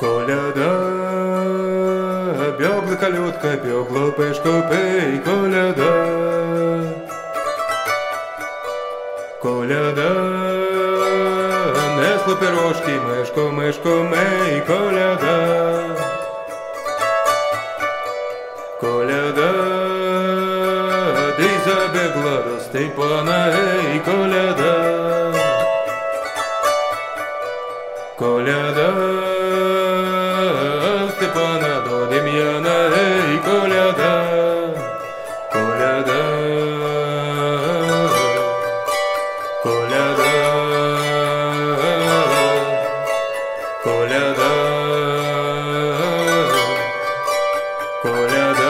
Коляда, бегла колютка, бегла пешко, пей, коляда. Коляда, несла пирожки, мишко, мишко, мей, коляда. Коляда, ти забегла до Степана, ей, коляда. Коляда, Степана до Дем'яна, ей, коляда. Коляда, коляда, коляда, коляда.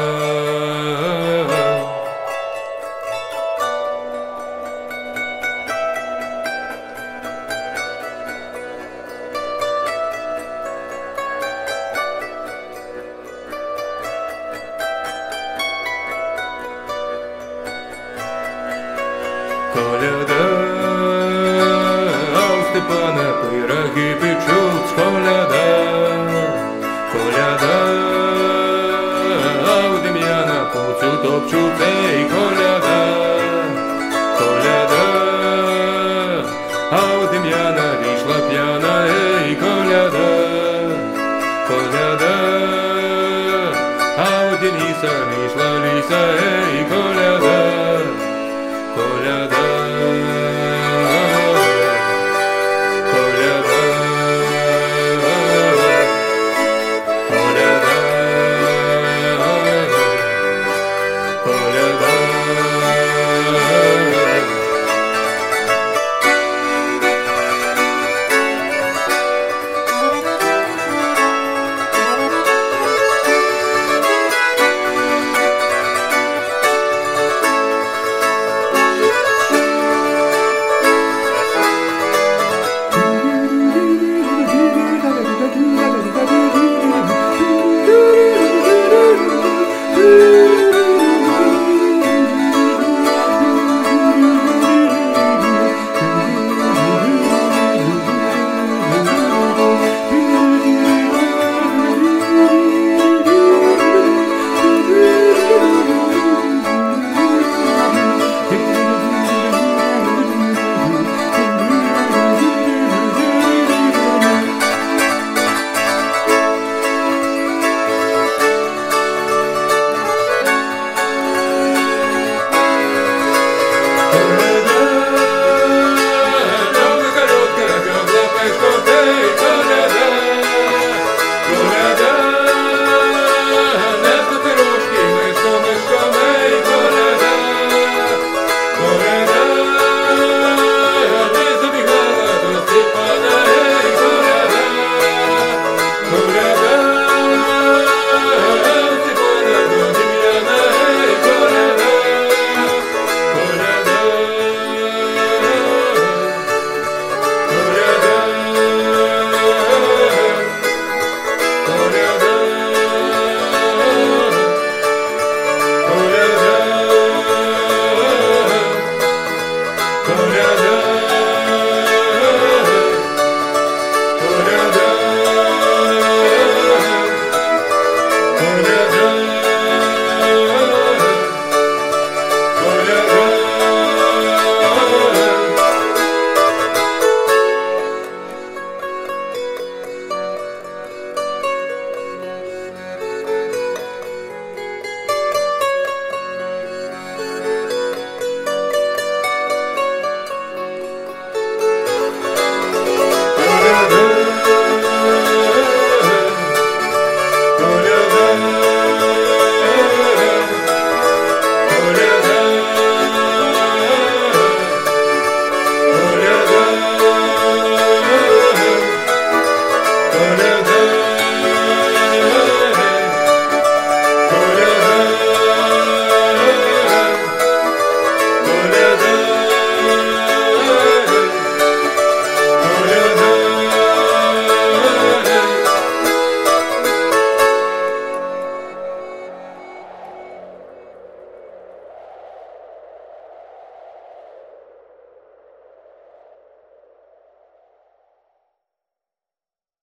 Коляда, а у Степана пироги печуть, коляда. Коляда, а у Дем'яна пуцю топчуть, ей, коляда. Коляда, а у Дем'яна вийшла п'яна, ей, коляда. Коляда, а у Дениса вийшла ліса, ей, коляда.